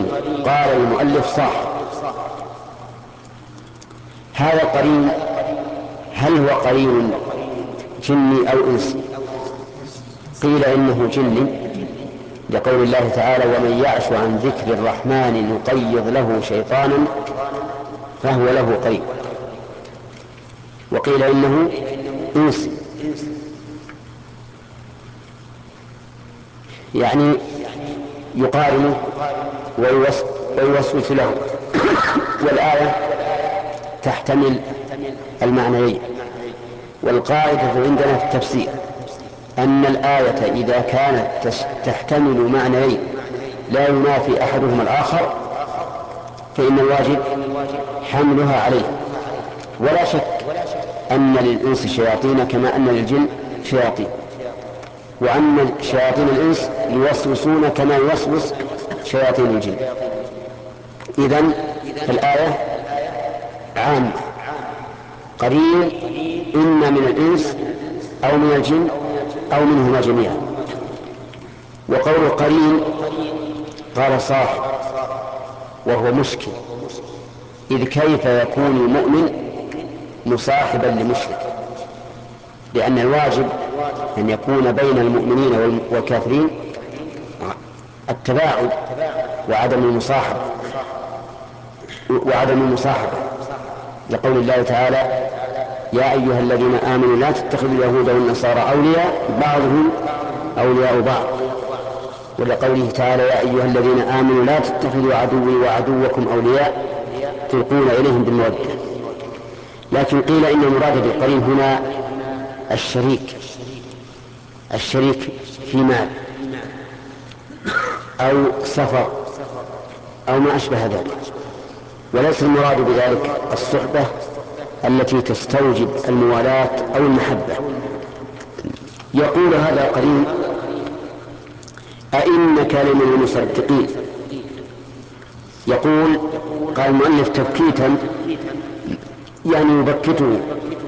قال المؤلف صاح. هذا القرين هل هو قرين جني أو إنسي؟ قيل إنه جني لقول الله تعالى: ومن يعش عن ذكر الرحمن نقيض له شيطانا فهو له قرين. وقيل إنه إنسي، يعني يقارن ويوسوس له. والآية تحتمل المعنيين. والقاعدة عندنا في التفسير أن الآية إذا كانت تحتمل معنيين لا ينافي أحدهما الآخر فإن الواجب حملها عليه. ولا شك أن للإنس شياطين كما أن للجن شياطين، وأن شياطين الإنس يوسوسون كما يوسوس شياطين الجن. إذن الآية عامة، قرين إما من الإنس أو من الجن أو منهما جميعا. وقول قرين قال صاحب، وهو مشكل، إذ كيف يكون المؤمن مصاحبا لمشرك؟ لأن الواجب أن يكون بين المؤمنين والكافرين التباعد وعدم المصاحبة لقول الله تعالى: يا أيها الذين آمنوا لا تتخذوا اليهود والنصارى أولياء بعضهم أولياء بعض. ولقوله تعالى: يا أيها الذين آمنوا لا تتخذوا عدوي وعدوكم أولياء تلقون إليهم بالمودة. لكن قيل إن المراد بالقرين هنا الشريك في مال أو سفر أو ما أشبه ذلك، وليس المراد بذلك الصحبة التي تستوجب الموالاة أو المحبة. يقول هذا قرين: أئنك لمن المصدقين. قال المؤلف تبكيتا، يعني يبكته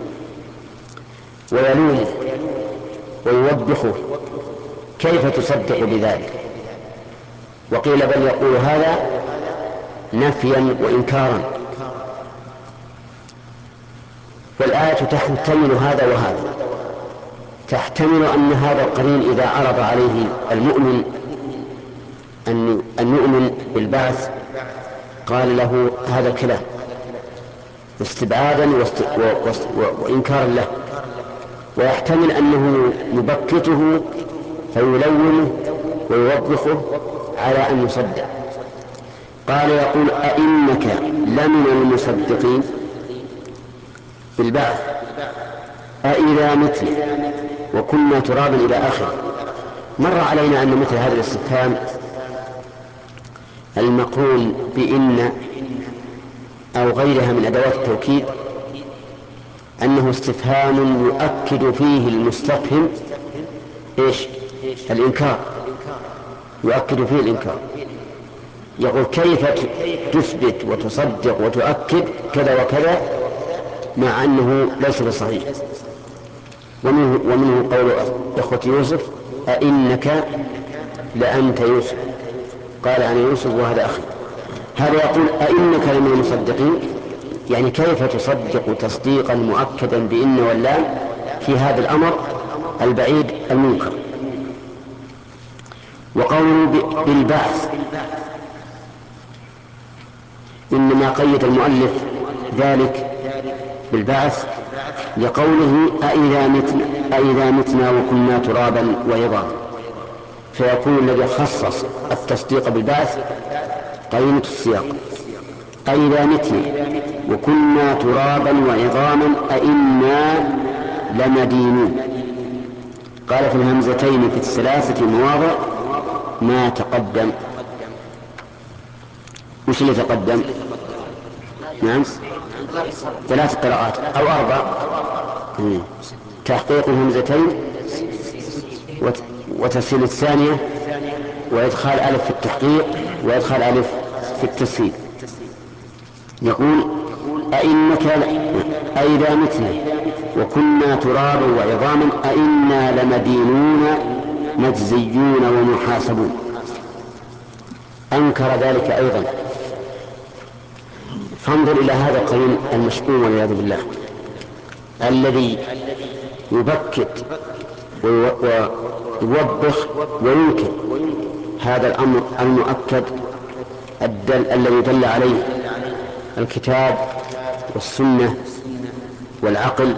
ويلومه ويوبخه: كيف تصدق بذلك؟ وقيل بل يقول هذا نفيا وإنكارا. والآية تحتمل هذا وهذا، تحتمل أن هذا القرين إذا عرض عليه المؤمن أن يؤمن بالبعث قال له هذا الكلام استبعادا وإنكارا له، ويحتمل أنه يبكته فيلومه ويوبخه على أن يصدق. قال يقول: أئنك لمن المصدقين بالبعث أئذا متنا وكنا ترابا إلى آخره. مر علينا أن مثل هذا الاستفهام المقرون بإن أو غيرها من أدوات التوكيد أنه استفهام يؤكد فيه المستفهم الإنكار، يؤكد فيه الإنكار. يقول: كيف تثبت وتصدق وتؤكد كذا وكذا مع أنه ليس بصحيح؟ ومنه قول إخوة يوسف: أئنك لأنت يوسف، قال أنا يوسف وهذا أخي. هذا يقول: أئنك لمن المصدقين، يعني كيف تصدق تصديقا مؤكدا بإن واللام في هذا الأمر البعيد المنكر. وقوله بالبعث إنما قيد المؤلف ذلك بالبعث لقوله: أئذا متنا وكنا ترابا وعظاما، فيكون الذي خصص التصديق بالبعث قرينة السياق: أئذا متنا وكنا ترابا وعظاما أئنا لمدينون. قال في الهمزتين في الثلاثة مواضع ما تقدم. وش اللي تقدم؟ نعم، 3 قراءات أو 4. تحقيق الهمزتين وتسهيل الثانية وإدخال ألف في التحقيق وإدخال ألف في التسهيل. يقول: أئنك أئذا متنا وكنا ترابا وعظاما أئنا لمدينون مجزيون ومحاسبون. أنكر ذلك أيضا. فانظر إلى هذا القرين المشؤوم والعياذ بالله، الذي يبكت ويوبخ وينكر هذا الأمر المؤكد الذي دل عليه الكتاب والسنة والعقل،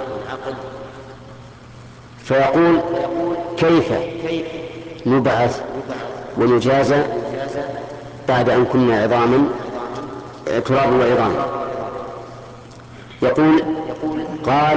فيقول كيف نبعث ونجازى بعد أن كنا عظاما تراب وعظاما. يقول قال